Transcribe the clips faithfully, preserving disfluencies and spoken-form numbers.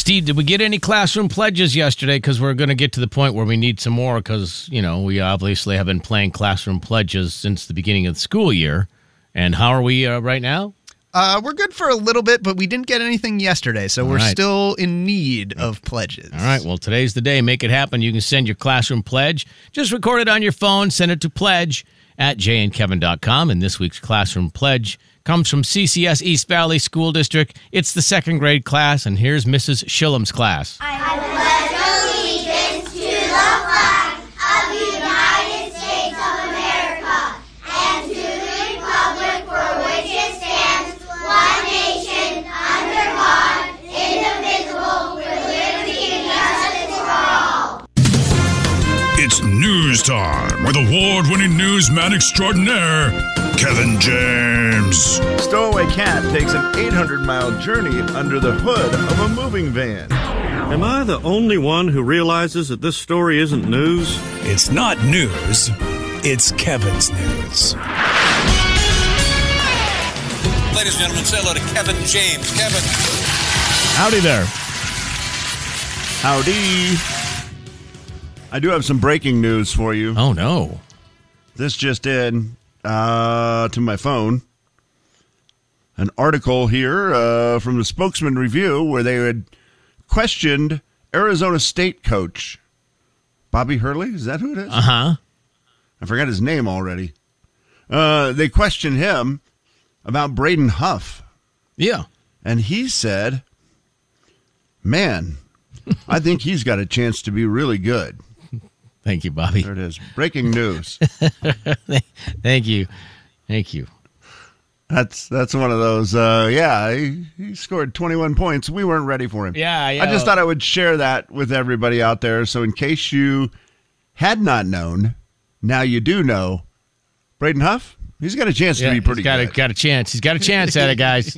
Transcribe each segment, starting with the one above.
Steve, did we get any classroom pledges yesterday? Because we're going to get to the point where we need some more because, you know, we obviously have been playing classroom pledges since the beginning of the school year. And how are we uh, right now? Uh, we're good for a little bit, but we didn't get anything yesterday, so All we're right. still in need of pledges. All right, well, today's the day. Make it happen. You can send your classroom pledge. Just record it on your phone. Send it to pledge at jay and kevin dot com. And this week's classroom pledge comes from C C S East Valley School District. It's the second grade class, and here's Missus Shillham's class. I pledge allegiance to the flag of the United States of America and to the republic for which it stands, one nation, under God, indivisible, with liberty and justice for all. It's news time with award-winning newsman extraordinaire, Kevin James. Stowaway cat takes an eight hundred mile journey under the hood of a moving van. Am I the only one who realizes that this story isn't news? It's not news. It's Kevin's news. Ladies and gentlemen, say hello to Kevin James. Kevin. Howdy there. Howdy. I do have some breaking news for you. Oh, no. This just in uh, to my phone. An article here uh, from the Spokesman Review where they had questioned Arizona State coach Bobby Hurley. Is that who it is? Uh-huh. I forgot his name already. Uh, they questioned him about Braden Huff. Yeah. And he said, man, I think he's got a chance to be really good. Thank you, Bobby. There it is. Breaking news. Thank you. Thank you. That's that's one of those, uh, yeah, he, he scored twenty-one points. We weren't ready for him. Yeah, yeah. I just thought I would share that with everybody out there. So in case you had not known, now you do know, Braden Huff, he's got a chance Yeah, to be pretty he's got good. A, got a chance. He's got a chance at it, guys.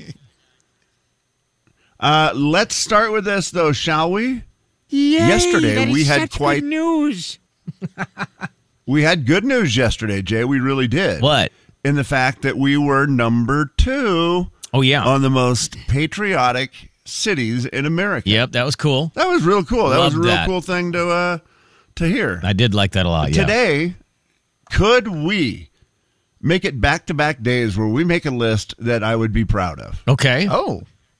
Uh, let's start with this, though, shall we? Yay, yesterday, we had quite good news. We had good news yesterday, Jay. We really did. What? In the fact that we were number two. Oh, yeah. On the most patriotic cities in America. Yep, that was cool. That was real cool. That Loved was a real that. cool thing to uh, to hear. I did like that a lot, yeah. Today, could we make it back-to-back days where we make a list that I would be proud of? Okay. Oh.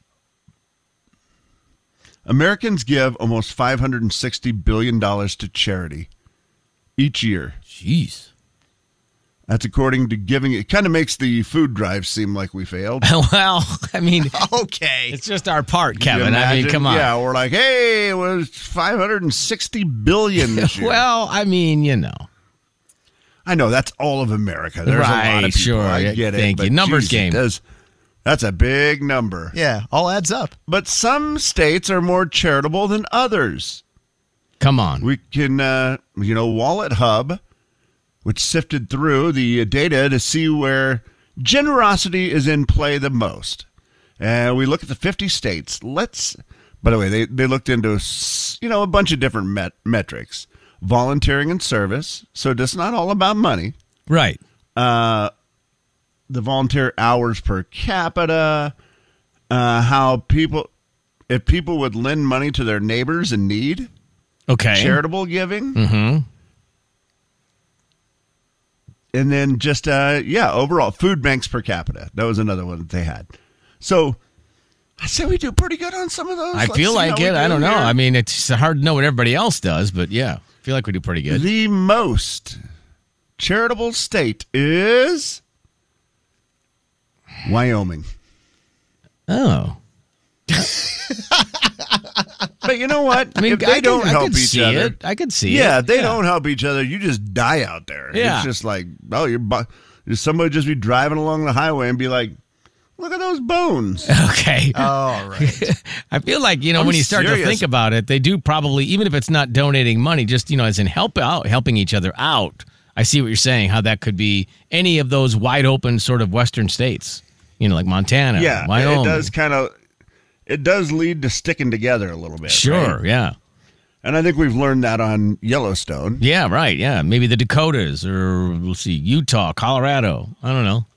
Americans give almost five hundred sixty billion dollars to charity each year. Jeez. That's according to giving. It kind of makes the food drive seem like we failed. Well, I mean, okay. It's just our part, Can you Kevin. I mean, imagine? come on. Yeah, we're like, hey, it was five hundred sixty billion dollars this year. Well, I mean, you know. I know that's all of America. There's Right, a lot of people. sure. I get it. Thank but you. Numbers geez, game. it does- that's a big number. Yeah, all adds up. But some states are more charitable than others. Come on. We can, uh, you know, Wallet Hub, which sifted through the data to see where generosity is in play the most. And we look at the fifty states. Let's, by the way, they, they looked into, you know, a bunch of different met- metrics. Volunteering and service. So it's not all about money. Right. Uh, the volunteer hours per capita, uh, how people, if people would lend money to their neighbors in need. Okay. Charitable giving. Mm-hmm. And then just, uh, yeah, overall, food banks per capita. That was another one that they had. So I say we do pretty good on some of those. I Let's feel see like how we it. I do don't know. here. I mean, it's hard to know what everybody else does, but yeah, I feel like we do pretty good. The most charitable state is Wyoming. Oh. But you know what? I mean, if they I could- don't I help could each see other, it. I could see yeah, it. if they Yeah. don't help each other, you just die out there. Yeah. It's just like, oh, you're bu- somebody just be driving along the highway and be like, look at those bones. Okay. All right. I feel like, you know, I'm when you start to serious. think about it, they do probably, even if it's not donating money, just, you know, as in help out, helping each other out. I see what you're saying, how that could be any of those wide open sort of Western states, you know, like Montana, Yeah, Wyoming. it does kind of, it does lead to sticking together a little bit. Sure, right? yeah. And I think we've learned that on Yellowstone. Yeah, right, yeah. Maybe the Dakotas or, let's see, Utah, Colorado. I don't know.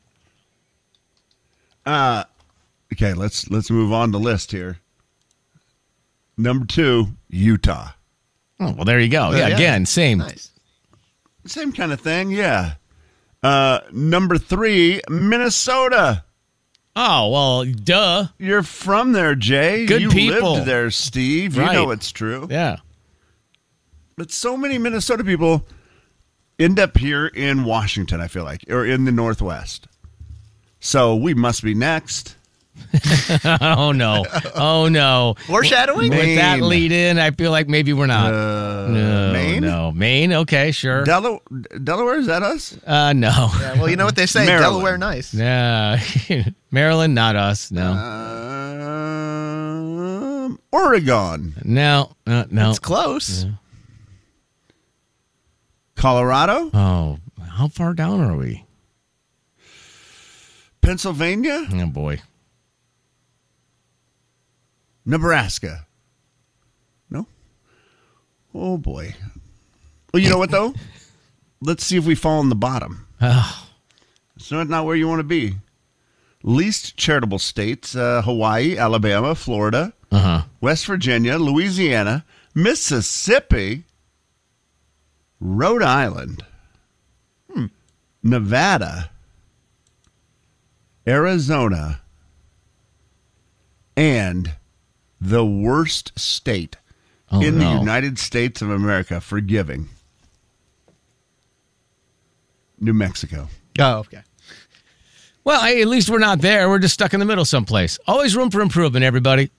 Uh, okay, let's let's move on the list here. Number two, Utah. Oh, well, there you go. Yeah, yeah. again, same. Nice. Same kind of thing, yeah. Uh, number three, Minnesota. Oh, well, duh. You're from there, Jay. Good you people. lived there, Steve. Right. You know it's true. Yeah. But so many Minnesota people end up here in Washington, I feel like, or in the Northwest. So we must be next. Oh, no. Oh, no. Foreshadowing? With that Maine. lead in, I feel like maybe we're not. Uh, no, Maine? no. Maine? Okay, sure. Dela- Delaware, is that us? Uh, no. Yeah, well, you know what they say. Maryland. Delaware, nice. Yeah. Maryland, not us. No. Um, Oregon. no. No. No. It's close. Colorado. Oh, how far down are we? Pennsylvania. Oh, boy. Nebraska. No? Oh, boy. Well, you know what, though? Let's see if we fall in the bottom. Oh, It's not, not where you want to be. Least charitable states, uh, Hawaii, Alabama, Florida, uh-huh. West Virginia, Louisiana, Mississippi, Rhode Island, hmm, Nevada, Arizona, and the worst state Oh, in no. the United States of America for giving, New Mexico. Oh, okay. Well, hey, at least we're not there. We're just stuck in the middle someplace. Always room for improvement, everybody.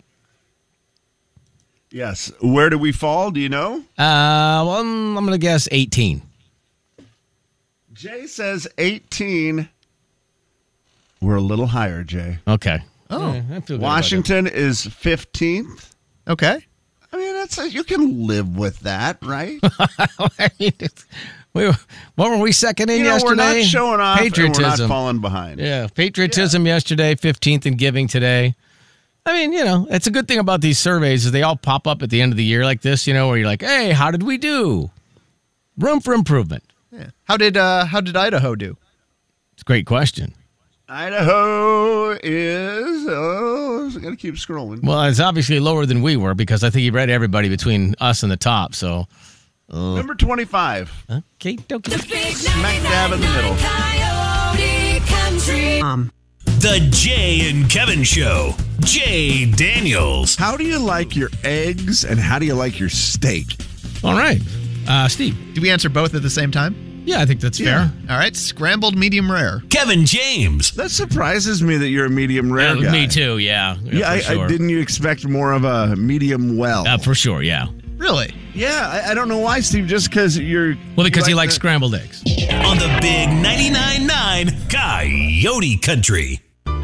Yes. Where do we fall? Do you know? Uh, well, I'm, I'm going to guess eighteen. Jay says eighteen. We're a little higher, Jay. Okay. Oh. Yeah, I feel good Washington is fifteenth. Okay. I mean, that's a, you can live with that, right? about it. I mean, it's- we, what were we second in you know, yesterday? we're not showing off Patriotism. and we're not falling behind. Yeah, patriotism yesterday, fifteenth in giving today. I mean, you know, it's a good thing about these surveys is they all pop up at the end of the year like this, you know, where you're like, hey, how did we do? Room for improvement. Yeah. How did uh how did Idaho do? It's a great question. Idaho is, oh, I got to keep scrolling. Well, it's obviously lower than we were because I think he read everybody between us and the top. So, Number twenty-five. okay, okay. Smack dab in the middle. The Jay and Kevin Show. Jay Daniels. How do you like your eggs and how do you like your steak? All right, uh, Steve. Did we answer both at the same time? Yeah, I think that's fair. All right. Scrambled medium rare. Kevin James. That surprises me that you're a medium rare Yeah, guy. me too. Yeah, Yeah, for I, sure. I didn't you expect more of a medium well? Uh, for sure. Yeah. Really? yeah, I, I don't know why, Steve. Just because you're Well, because he you like likes the- scrambled eggs. On the big ninety-nine point nine Coyote Country.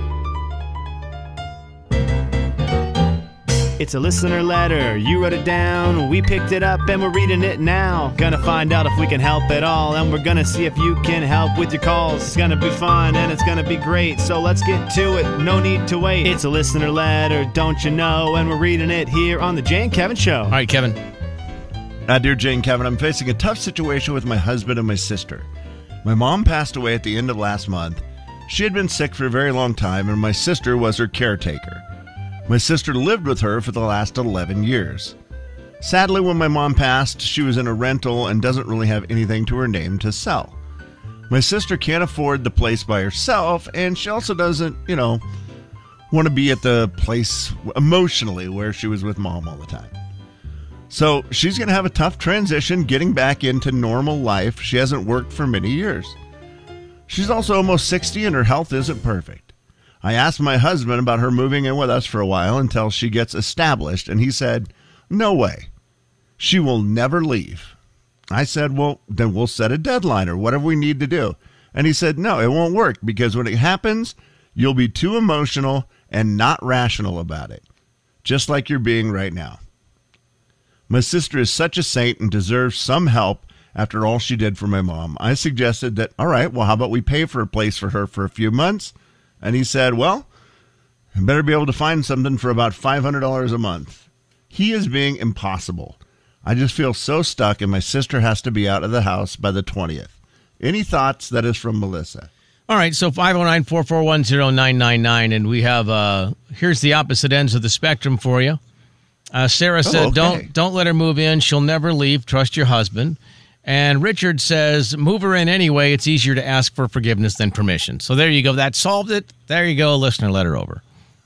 It's a listener letter. You wrote it down. We picked it up and we're reading it now. Gonna find out if we can help at all. And we're gonna see if you can help with your calls. It's gonna be fun and it's gonna be great. So let's get to it. No need to wait. It's a listener letter, don't you know? And we're reading it here on the Jay and Kevin Show. All right, Kevin. Uh, dear Jane Kevin, I'm facing a tough situation with my husband and my sister. My mom passed away at the end of last month. She had been sick for a very long time, and my sister was her caretaker. My sister lived with her for the last eleven years. Sadly, when my mom passed, she was in a rental and doesn't really have anything to her name to sell. My sister can't afford the place by herself, and she also doesn't, you know, want to be at the place emotionally where she was with mom all the time. So she's going to have a tough transition getting back into normal life. She hasn't worked for many years. She's also almost sixty and her health isn't perfect. I asked my husband about her moving in with us for a while until she gets established, and he said, no way. She will never leave. I said, well, then we'll set a deadline or whatever we need to do. And he said, no, it won't work because when it happens, you'll be too emotional and not rational about it, just like you're being right now. My sister is such a saint and deserves some help after all she did for my mom. I suggested that, all right, well, how about we pay for a place for her for a few months? And he said, well, I better be able to find something for about five hundred dollars a month. He is being impossible. I just feel so stuck, and my sister has to be out of the house by the twentieth. Any thoughts? That is from Melissa. All right, so five oh nine, four four one, oh nine nine nine, and we have, uh, here's the opposite ends of the spectrum for you. Uh, Sarah said, Oh, okay. "Don't don't let her move in. She'll never leave. Trust your husband." And Richard says, "Move her in anyway. It's easier to ask for forgiveness than permission." So there you go. That solved it. There you go. Listener letter over.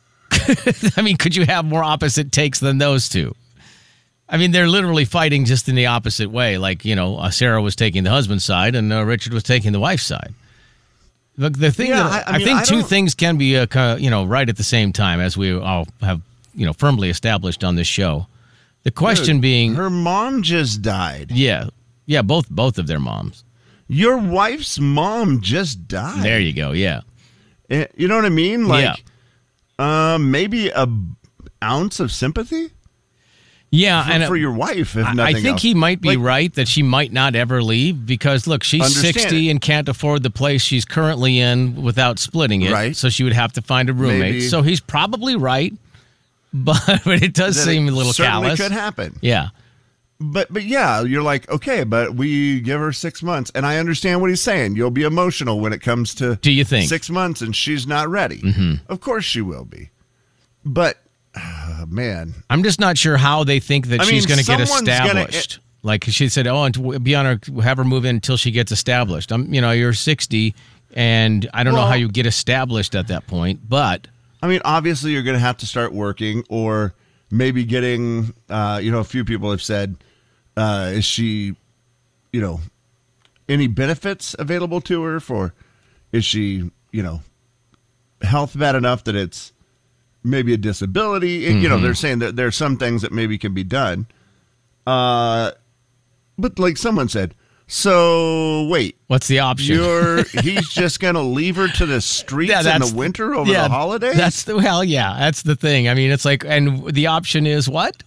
I mean, could you have more opposite takes than those two? I mean, they're literally fighting just in the opposite way. Like, you know, uh, Sarah was taking the husband's side and uh, Richard was taking the wife's side. Look, the thing Yeah, that I- I, I mean, think I two don't- things can be, uh, kind of, you know, right at the same time, as we all have, you know, firmly established on this show. The question Dude, being, her mom just died. yeah, yeah, both both of their moms. Your wife's mom just died. There you go. Yeah, Eh, You know what I mean? Like, Yeah. uh, maybe a ounce of sympathy yeah, for, and for uh, your wife, if I- nothing I think else. he might be Like, right that she might not ever leave because, look, she's Understand sixty it. and can't afford the place she's currently in without splitting it. Right. So she would have to find a roommate. Maybe. So he's probably right, but, but it does that seem it a little certainly callous. could happen. Yeah. But but yeah, you're like, okay, but we give her six months, and I understand what he's saying. You'll be emotional when it comes to Do you think? six months, and she's not ready. Mm-hmm. Of course she will be, but uh, man, I'm just not sure how they think that I she's mean, going to get someone's gonna- established. Like she said, oh, and to be on her, have her move in until she gets established. I'm, you know, you're sixty, and I don't know Well- how you get established at that point, but I mean, obviously you're going to have to start working, or maybe getting. Uh, you know, a few people have said, uh, is she, you know, any benefits available to her for? Is she, you know, health bad enough that it's maybe a disability? And, You know, they're saying that there are some things that maybe can be done. Uh, but like someone said, so wait, what's the option? you're he's just going to leave her to the streets in that's- the winter over yeah, the holidays? That's the well, yeah, that's the thing. I mean, it's like, and the option is what?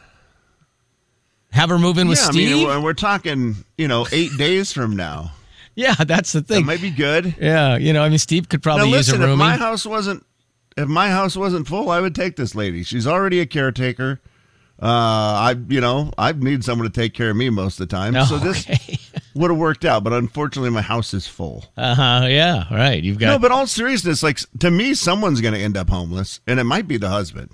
Have her move in with yeah, Steve? I mean, we're, we're talking, you know, eight days from now. yeah, that's the That thing. might be good. Yeah, you know, I mean, Steve could probably Now use listen, a if roomie. my house wasn't if my house wasn't full, I would take this lady. She's already a caretaker. Uh, I, you know, I need someone to take care of me most of the time. Oh, so this okay. would have worked out, but unfortunately, my house is full. Uh huh. Yeah. Right. You've got. No, but all seriousness, like to me, someone's going to end up homeless, and it might be the husband.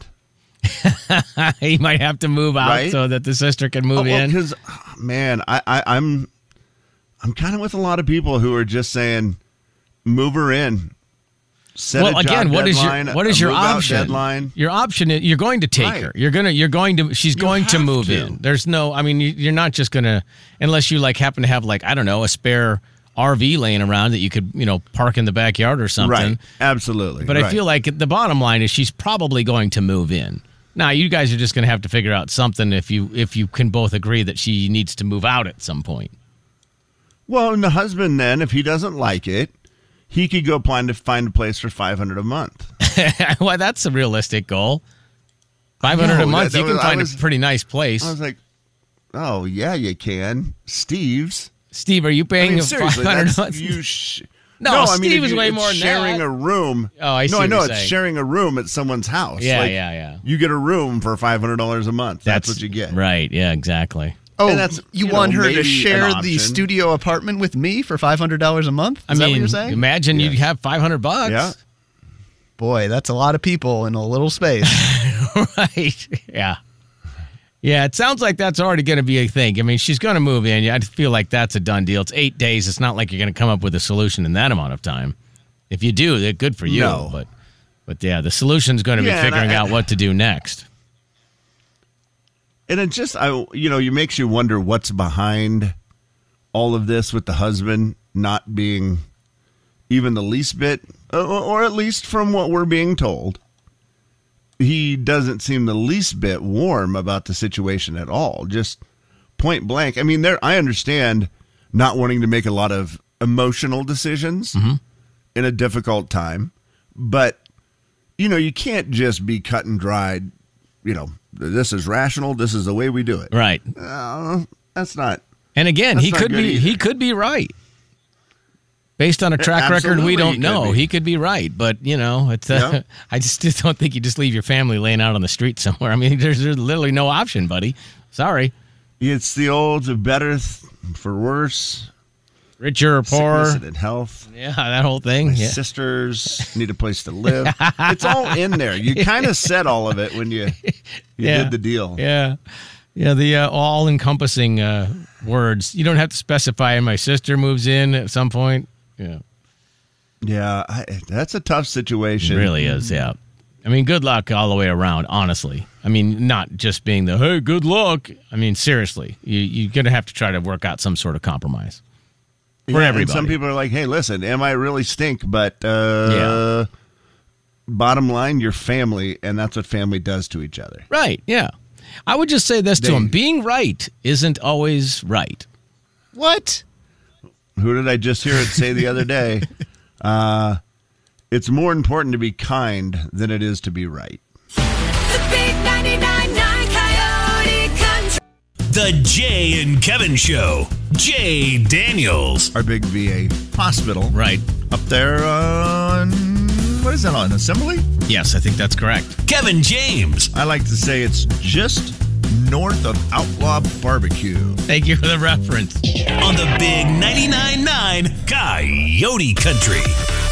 he might have to move out Right? so that the sister can move Oh, well, in. because man, I, I, I'm, I'm kind of with a lot of people who are just saying, move her in. Set Well, a job again, what is deadline, your what a is your move-out option? Deadline. Your option is you're going to take Right. her. You're gonna you're going to she's You going to have move to. in. There's no. I mean, you- you're not just gonna unless you like happen to have like I don't know a spare R V laying around that you could you know park in the backyard or something. Right, absolutely. But I right. feel like the bottom line is she's probably going to move in. Now you guys are just going to have to figure out something if you if you can both agree that she needs to move out at some point. Well, and the husband then, if he doesn't like it, he could go plan to find a place for five hundred a month. Well, that's a realistic goal. Five hundred No, a month, that- you that can was- I find was- a pretty nice place. I was like, oh yeah, you can. Steve's. Steve, are you I paying mean, a seriously, five hundred that's, a month? you. Sh- No, I mean, Steve if is you- way it's more than sharing that. a room. Oh, I see No, what I know you're it's saying. sharing a room at someone's house. Yeah, Like, yeah, yeah. You get a room for five hundred dollars a month. That's, what you get. Right, yeah, exactly. Oh, And that's, you, you want know, her maybe to an share the option. studio apartment with me for five hundred dollars a month? Is I that mean, what you're saying? imagine you have five hundred bucks. Yeah. Boy, that's a lot of people in a little space. Right. Yeah. Yeah, it sounds like that's already going to be a thing. I mean, she's going to move in. I feel like that's a done deal. It's eight days. It's not like you're going to come up with a solution in that amount of time. If you do, they're good for you. No. But, but yeah, the solution's going to Yeah, be and figuring I- out what to do next. And it just, I, you know, you makes you wonder what's behind all of this with the husband not being even the least bit, or, or at least from what we're being told, he doesn't seem the least bit warm about the situation at all. Just point blank. I mean, there. I understand not wanting to make a lot of emotional decisions in a difficult time, but you know, you can't just be cut and dried. You know, this is rational. This is the way we do it. Right. Uh, that's not. And again, That's he not could good be either. he could be right. Based on a track record Absolutely we don't he could know, be. he could be right. But, you know, it's uh, Yeah. I just, just don't think you just leave your family laying out on the street somewhere. I mean, there's, there's literally no option, buddy. Sorry. It's the old better th- for worse. Richer or poorer. Sickness and health. Yeah, that whole thing. My Yeah. sisters need a place to live. It's all in there. You kind of said all of it when you you Yeah. did the deal. Yeah. Yeah, the uh, all-encompassing uh, words. You don't have to specify, and my sister moves in at some point. Yeah. Yeah, I, that's a tough It situation. really is, yeah. I mean, good luck all the way around, honestly. I mean, not just being the, hey, good luck. I mean, seriously, you, you're going to have to try to work out some sort of compromise for Yeah, and everybody. some people are like, hey, listen, am I really stink? But uh, Yeah. bottom line, you're family, and that's what family does to each other. Right, yeah. I would just say this to They- him. Being right isn't always right. What? Who did I just hear it say the other day? Uh, it's more important to be kind than it is to be right. The big ninety-nine point nine Coyote Country. The Jay and Kevin Show. Jay Daniels. Our big V A hospital. Right. Up there on, what is that on, Assembly? Yes, I think that's correct. Kevin James. I like to say it's just north of Outlaw Barbecue. Thank you for the reference. On the big ninety-nine point nine Coyote Country.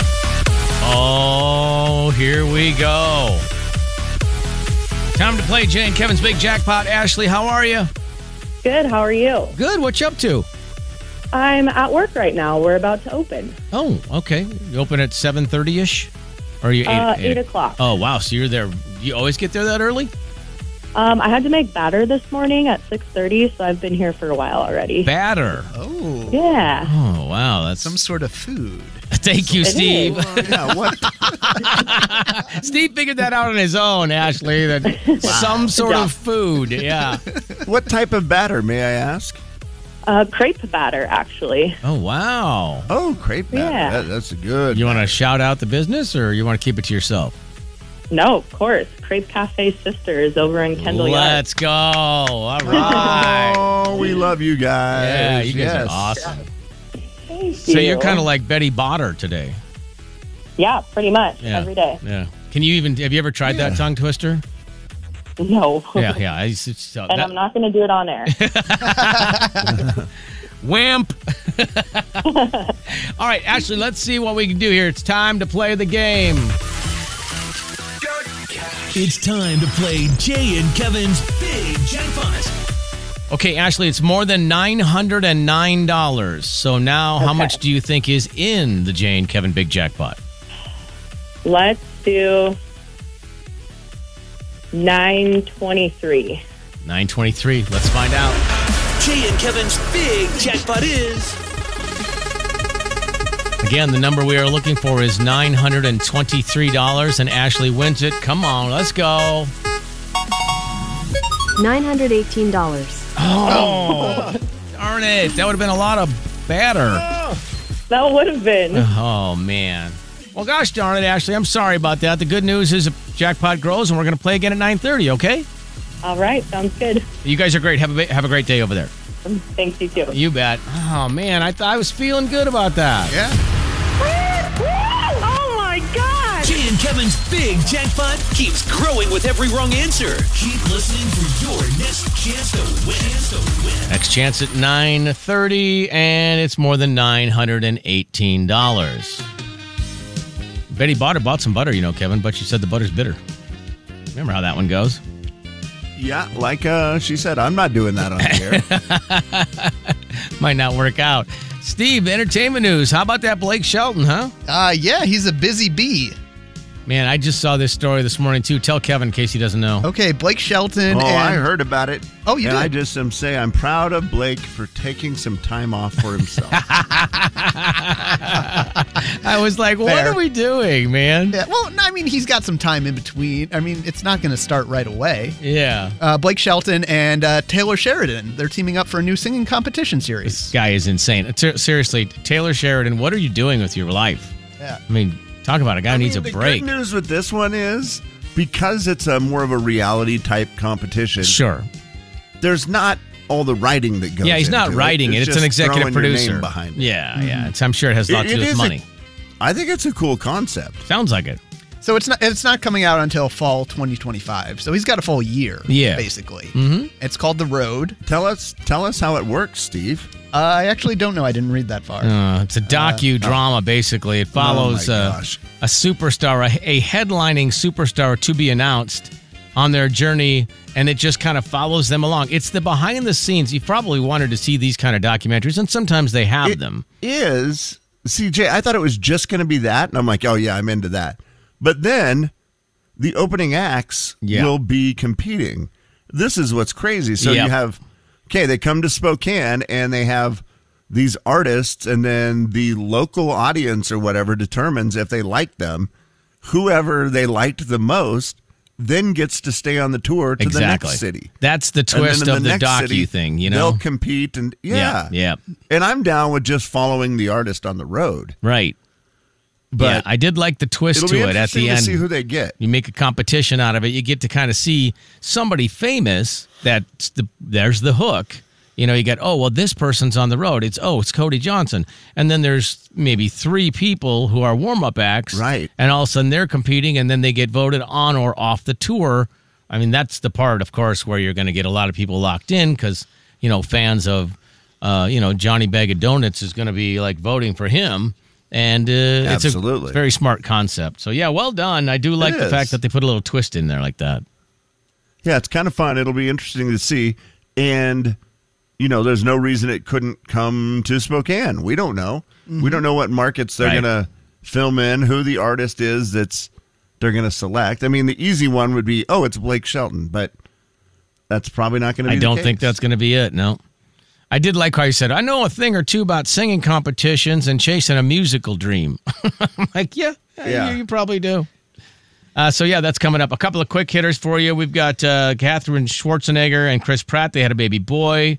Oh, here we go. Time to play Jay and Kevin's Big Jackpot. Ashley, how are you? Good. How are you? Good. What you up to? I'm at work right now. We're about to open. Oh, okay. You open at seven thirty-ish? Or are you eight, Uh, eight o'clock. Oh, wow. So you're there. You always get there that early? Um, I had to make batter this morning at six thirty, so I've been here for a while already. Batter. Oh. Yeah. Oh, wow. That's Some sort of food. Thank you, It Steve. is. Uh, yeah, what? Steve figured that out on his own, Ashley. That some sort job. of food. Yeah. What type of batter, may I ask? Uh, crepe batter, actually. Oh, wow. Oh, crepe batter. Yeah. That, that's a good. You want to shout out the business or you want to keep it to yourself? No, of course. Crepe Cafe Sisters over in Kendall Yard. Let's go. All right. Oh, we love you guys. Yeah, you guys yes. are awesome. Thank So you. you're kind of like Betty Botter today. Yeah, pretty much. Yeah. Every day. Yeah. Can you even, have you ever tried that tongue twister? No. Yeah, yeah. I, it's, it's, uh, And that- I'm not going to do it on air. Wimp. All right, Ashley, let's see what we can do here. It's time to play the game. It's time to play Jay and Kevin's Big Jackpot. Okay, Ashley, it's more than nine hundred nine dollars. So now how Okay. much do you think is in the Jay and Kevin Big Jackpot? Let's do nine twenty-three. nine twenty-three. Let's find out. Jay and Kevin's Big Jackpot is Again, the number we are looking for is nine hundred twenty-three dollars, and Ashley wins it. Come on, let's go. nine hundred eighteen dollars. Oh, darn it. That would have been a lot of batter. That would have been. Oh, man. Well, gosh darn it, Ashley. I'm sorry about that. The good news is the jackpot grows, and we're going to play again at nine thirty, okay? All right. Sounds good. You guys are great. Have a, ba- have a great day over there. Thanks, you too. You bet. Oh, man. I thought I was feeling good about that. Yeah. Oh my God! Jay and Kevin's Big Jackpot keeps growing with every wrong answer. Keep listening for your next chance to win. Chance to win. Next chance at nine thirty, and it's more than nine hundred eighteen dollars. Betty Botter bought some butter, you know, Kevin, but she said the butter's bitter. Remember how that one goes? Yeah, like uh, she said, I'm not doing that on the air. Might not work out. Steve, entertainment news. How about that Blake Shelton, huh? Uh, yeah, he's a busy bee. Man, I just saw this story this morning, too. Tell Kevin in case he doesn't know. Okay, Blake Shelton. Oh, and I heard about it. Oh, you and did? I just am say I'm proud of Blake for taking some time off for himself. I was like, what Fair. are we doing, man? Yeah, well, I mean, he's got some time in between. I mean, it's not going to start right away. Yeah. Uh, Blake Shelton and uh, Taylor Sheridan, they're teaming up for a new singing competition series. This guy is insane. T- seriously, Taylor Sheridan, what are you doing with your life? Yeah. I mean, talk about a guy who needs a the break. good news with this one is because it's a more of a reality type competition. Sure. There's not all the writing that goes. Yeah, he's not into writing it. It's, an just executive throwing your producer. name behind it. Yeah, yeah. It's, I'm sure it has a lot It- to do it with is a- money. I think it's a cool concept. Sounds like it. So it's not it's not coming out until fall twenty twenty-five. So he's got a full year, Yeah. basically. Mm-hmm. It's called The Road. Tell us, tell us how it works, Steve. Uh, I actually don't know. I didn't read that far. Uh, it's a docudrama, uh, basically. It follows oh uh, a superstar, a, a headlining superstar to be announced on their journey, and it just kind of follows them along. It's the behind the scenes. You've probably wanted to see these kind of documentaries, and sometimes they have it them. Is, C J, I thought it was just going to be that, and I'm like, oh, yeah, I'm into that. But then the opening acts yeah. will be competing. This is what's crazy. So yep. you have... Okay, they come to Spokane and they have these artists, and then the local audience or whatever determines if they like them. Whoever they liked the most then gets to stay on the tour to exactly. the next city. That's the twist the of the docu city, thing, you know? They'll compete, and yeah. yeah. Yeah. And I'm down with just following the artist on the road. Right. But yeah, I did like the twist it'll to be it at the to end. See who they get. You make a competition out of it. You get to kind of see somebody famous. That's the there's the hook. You know, you get, oh, well, this person's on the road. It's, oh, it's Cody Johnson. And then there's maybe three people who are warm-up acts. Right. And all of a sudden they're competing, and then they get voted on or off the tour. I mean, that's the part, of course, where you're going to get a lot of people locked in because, you know, fans of, uh, you know, Johnny Bag of Donuts is going to be, like, voting for him. And uh, it's, a, it's a very smart concept. So, yeah, well done. I do like the fact that they put a little twist in there like that. Yeah, it's kind of fun. It'll be interesting to see. And, you know, there's no reason it couldn't come to Spokane. We don't know. Mm-hmm. We don't know what markets they're right. going to film in, who the artist is that's they're going to select. I mean, the easy one would be, oh, it's Blake Shelton. But that's probably not going to be I the don't case. think that's going to be it, no. I did like how you said, I know a thing or two about singing competitions and chasing a musical dream. I'm like, yeah, yeah. You, you probably do. Uh, so, yeah, that's coming up. A couple of quick hitters for you. We've got uh, Catherine Schwarzenegger and Chris Pratt. They had a baby boy.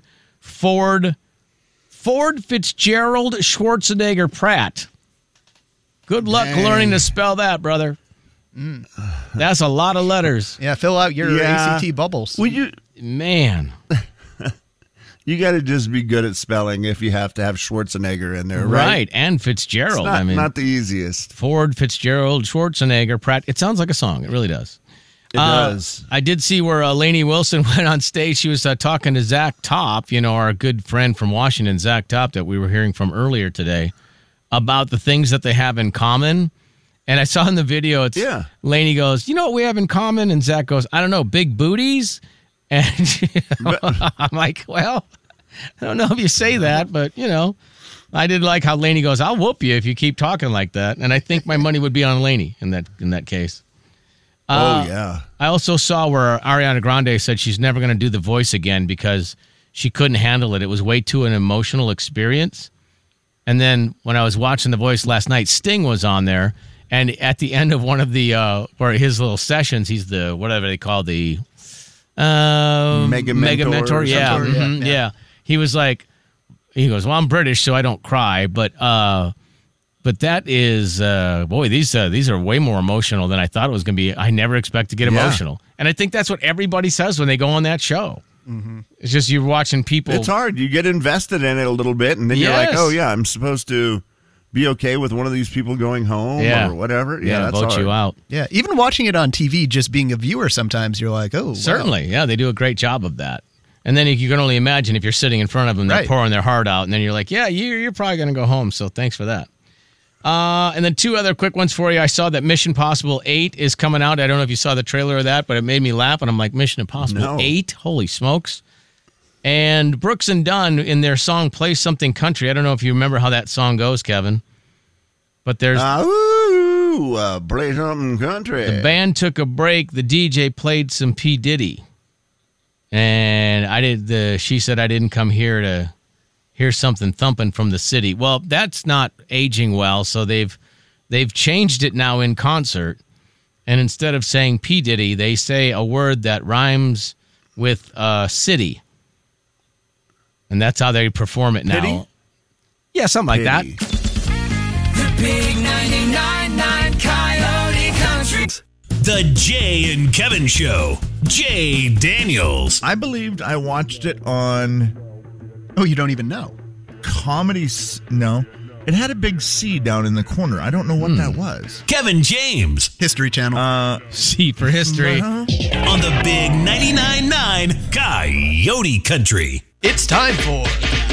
Ford, Ford Fitzgerald Schwarzenegger Pratt. Good luck Dang. learning to spell that, brother. Mm. That's a lot of letters. Yeah, fill out your yeah. A C T bubbles. Will you, Man. You got to just be good at spelling if you have to have Schwarzenegger in there, right? Right, and Fitzgerald. It's not, I mean, not the easiest. Ford, Fitzgerald, Schwarzenegger, Pratt. It sounds like a song. It really does. It uh, does. I did see where uh, Lainey Wilson went on stage. She was uh, talking to Zach Top, you know, our good friend from Washington, Zach Top, that we were hearing from earlier today, about the things that they have in common. And I saw in the video, it's yeah. Lainey goes, you know what we have in common? And Zach goes, I don't know, big booties? And you know, I'm like, well, I don't know if you say that, but, you know, I did like how Lainey goes, I'll whoop you if you keep talking like that. And I think my money would be on Lainey in that in that case. Uh, oh, yeah. I also saw where Ariana Grande said she's never going to do The Voice again because she couldn't handle it. It was way too an emotional experience. And then when I was watching The Voice last night, Sting was on there. And at the end of one of the, uh, or his little sessions, he's the, whatever they call the, uh, Mega, Mega Mentor. Mentor. Yeah, mm-hmm, yeah. yeah. He was like, he goes, well, I'm British, so I don't cry. But, uh, but that is, uh, boy, these, uh, these are way more emotional than I thought it was going to be. I never expect to get Yeah. emotional. And I think that's what everybody says when they go on that show. Mm-hmm. It's just you're watching people. It's hard. You get invested in it a little bit, and then Yes. you're like, oh, yeah, I'm supposed to be okay with one of these people going home Yeah. or whatever. Yeah, Yeah, that's vote hard. you out. Yeah, even watching it on T V, just being a viewer, sometimes you're like, oh, wow. Certainly, yeah, they do a great job of that. And then you can only imagine if you're sitting in front of them, they're Right. pouring their heart out, and then you're like, yeah, you're, you're probably going to go home, so thanks for that. Uh, and then two other quick ones for you. I saw that Mission Impossible eight is coming out. I don't know if you saw the trailer of that, but it made me laugh, and I'm like, Mission Impossible No. eight? Holy smokes. And Brooks and Dunn, in their song Play Something Country, I don't know if you remember how that song goes, Kevin, but there's... Uh, ooh, uh, play something country. The band took a break. The D J played some P. Diddy. And I did the she said I didn't come here to hear something thumping from the city. Well, that's not aging well, so they've they've changed it now in concert. And instead of saying P. Diddy, they say a word that rhymes with uh, city. And that's how they perform it now. Pity? Yeah, something like Pity. that. The big ninety-nine point nine Coyote Country. The Jay and Kevin Show. Jay Daniels. I believed I watched it on Oh, you don't even know. Comedy. S- No. It had a big C down in the corner. I don't know what Hmm. that was. Kevin James. History Channel. Uh, C for history. uh, On the big ninety-nine point nine Coyote Country. It's time for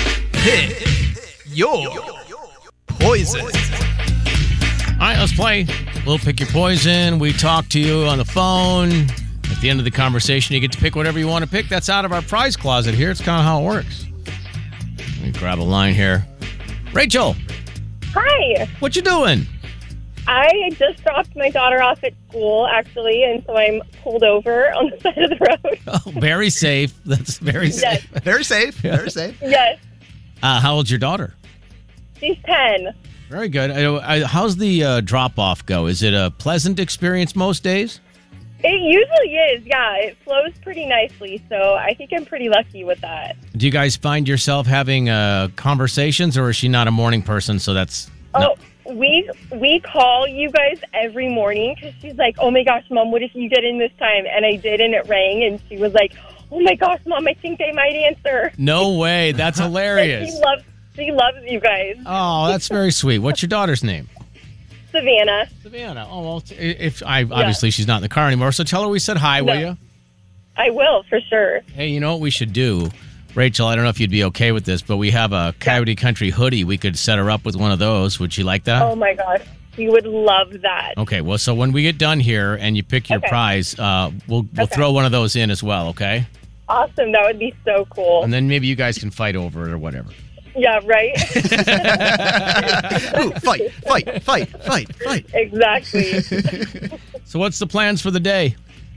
Pick your poison. All right, let's play. We'll pick your poison. We talk to you on the phone. At the end of the conversation, you get to pick whatever you want to pick. That's out of our prize closet here. It's kind of how it works. Let me grab a line here. Rachel. Hi. What you doing? I just dropped my daughter off at school, actually, and so I'm pulled over on the side of the road. Oh, very safe. That's very safe. Yes. Very safe. Very safe. Yes. Uh, how old's your daughter? She's ten. Very good. I, I, how's the uh, drop-off go? Is it a pleasant experience most days? It usually is, yeah. It flows pretty nicely, so I think I'm pretty lucky with that. Do you guys find yourself having uh, conversations, or is she not a morning person, so that's... Oh, no- we we call you guys every morning because she's like, oh my gosh, Mom, what if you get in this time? And I did, and it rang, and she was like, oh my gosh, Mom, I think they might answer. No way. That's hilarious. she loves she loves you guys. Oh, that's very sweet. What's your daughter's name? Savannah. Savannah. Oh, well, if I obviously she's not in the car anymore, so tell her we said hi, No. will you? I will, for sure. Hey, you know what we should do? Rachel, I don't know if you'd be okay with this, but we have a Coyote Country hoodie. We could set her up with one of those. Would you like that? Oh my gosh, she would love that. Okay, well, so when we get done here and you pick your Okay. prize, uh, we'll we'll Okay. throw one of those in as well, okay? Awesome, that would be so cool. And then maybe you guys can fight over it or whatever. Yeah, right? Ooh, fight, fight, fight, fight, fight. Exactly. So what's the plans for the day?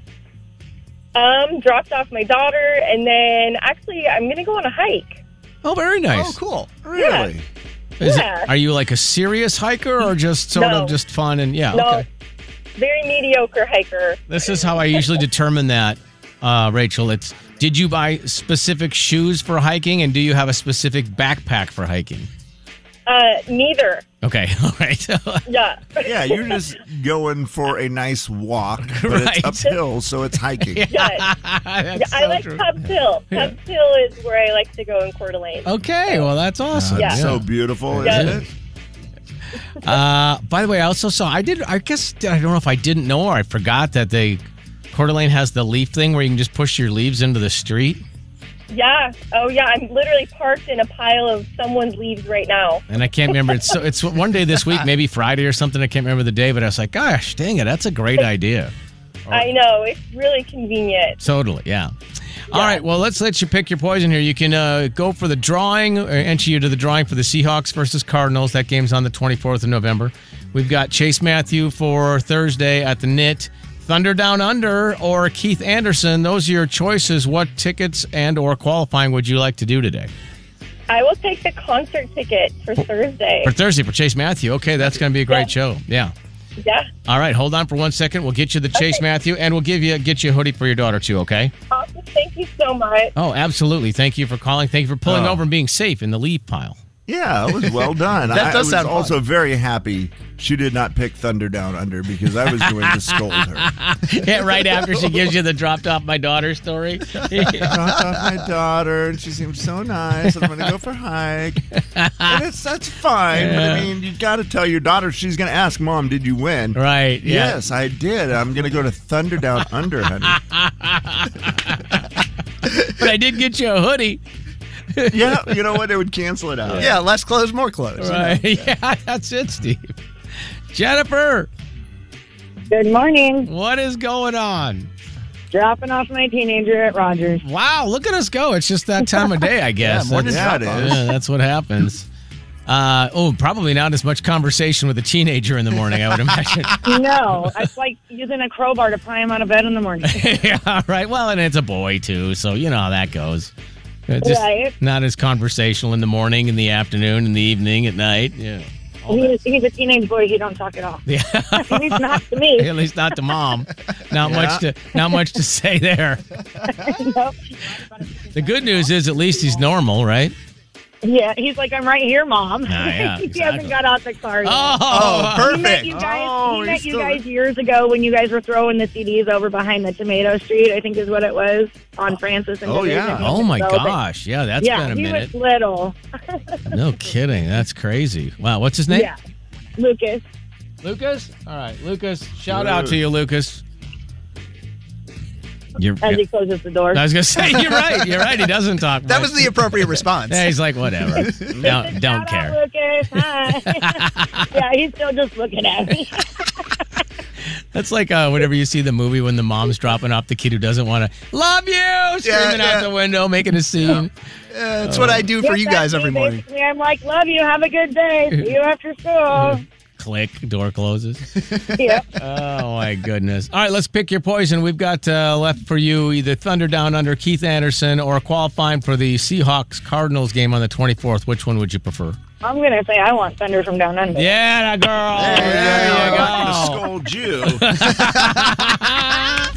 Um, dropped off my daughter, and then actually I'm going to go on a hike. Oh, very nice. Oh, cool. Really? Is Yeah. it, are you like a serious hiker or just sort No. of just fun and yeah, No, okay. very mediocre hiker. This is how I usually determine that, uh, Rachel. It's did you buy specific shoes for hiking and do you have a specific backpack for hiking? Uh, neither. Okay, all right. Yeah. Yeah, you're just going for a nice walk, but Right. it's uphill, so it's hiking. Yes. Yeah, That's I so like true. Tubbs Hill. Yeah. Tubbs Hill is where I like to go in Coeur d'Alene. Okay, well, that's awesome. Yeah. So beautiful, Yeah. isn't it? Uh, by the way, I also saw, I did, I guess, I don't know if I didn't know or I forgot that they, Coeur d'Alene has the leaf thing where you can just push your leaves into the street. Yeah. Oh, yeah. I'm literally parked in a pile of someone's leaves right now. And I can't remember. It's so it's one day this week, maybe Friday or something. I can't remember the day, but I was like, gosh, dang it, that's a great idea. I know. It's really convenient. Totally, yeah. All right, well, let's let you pick your poison here. You can uh, go for the drawing, or enter you to the drawing for the Seahawks versus Cardinals. That game's on the twenty-fourth of November. We've got Chase Matthew for Thursday at the N I T. Thunder Down Under or Keith Anderson. Those are your choices. What tickets and or qualifying would you like to do today? I will take the concert ticket for Thursday. For Thursday, for Chase Matthew. Okay, that's going to be a great Yeah. show. Yeah. Yeah. All right, hold on for one second. We'll get you the Chase Okay. Matthew, and we'll give you get you a hoodie for your daughter too. Okay? Awesome. Thank you so much. Oh, absolutely. Thank you for calling. Thank you for pulling Oh. over and being safe in the leaf pile. Yeah, it was well done. That I does was sound fun. also very happy she did not pick Thunder Down Under because I was going to scold her. Yeah, right after she gives you the dropped off my daughter story. Dropped off my daughter, and she seemed so nice. I'm going to go for a hike. And it's, that's fine. But I mean, you got to tell your daughter, she's going to ask, Mom, did you win? Right. Yeah. Yes, I did. I'm going to go to Thunder Down Under, honey. But I did get you a hoodie. Yeah, you know what? It would cancel it out. Yeah, less clothes, more clothes. you know? Right. Yeah, that's it, Steve. Jennifer, Good morning. what is going on? Dropping off my teenager at Rogers. Wow, look at us go. It's just that time of day, I guess. Yeah, morning That's- drop-off. yeah, that's what happens. Uh, oh, probably not as much conversation with a teenager in the morning, I would imagine. No, it's like using a crowbar to pry him out of bed in the morning. Yeah, right. Well, and it's a boy, too, so you know how that goes. It's just Right. not as conversational in the morning, in the afternoon, in the evening, at night. Yeah. He's, he's a teenage boy. He don't talk at all. Yeah. At least not to me. At least not to mom. Not Yeah. much to not much to say there. Nope. The good news is at least he's normal, right? Yeah, he's like, I'm right here, Mom. Ah, yeah, he exactly. hasn't got out the car yet. Oh, Oh, He met perfect. you guys, Oh, he met he's you still- guys years ago when you guys were throwing the C Ds over behind the tomato street, I think is what it was, on Francis and Oh, Division. yeah. Oh my So, but- gosh. Yeah, that's yeah, been a he minute. was little. No kidding. That's crazy. Wow, what's his name? Yeah, Lucas. Lucas? All right, Lucas. Shout out to you, Lucas. You're, as he closes the door. I was going to say, you're right. You're right. He doesn't talk much. That was the appropriate response. Yeah, he's like, whatever. don't don't care. Out, Lucas. Hi. Yeah, he's still just looking at me. That's like uh, whenever you see the movie when the mom's dropping off the kid who doesn't want to love you, screaming Yeah, yeah. out the window, making a scene. Yeah, that's what I do for Yes, you guys that's every me, morning. Basically, I'm like, love you. Have a good day. See you after school. Click, door closes. Yep. Oh, my goodness. All right, let's pick your poison. We've got uh, left for you either Thunder Down Under Keith Anderson or qualifying for the Seahawks-Cardinals game on the twenty-fourth. Which one would you prefer? I'm going to say I want Thunder from Down Under. Yeah, girl. There, There you you go. go. I'm going to scold you.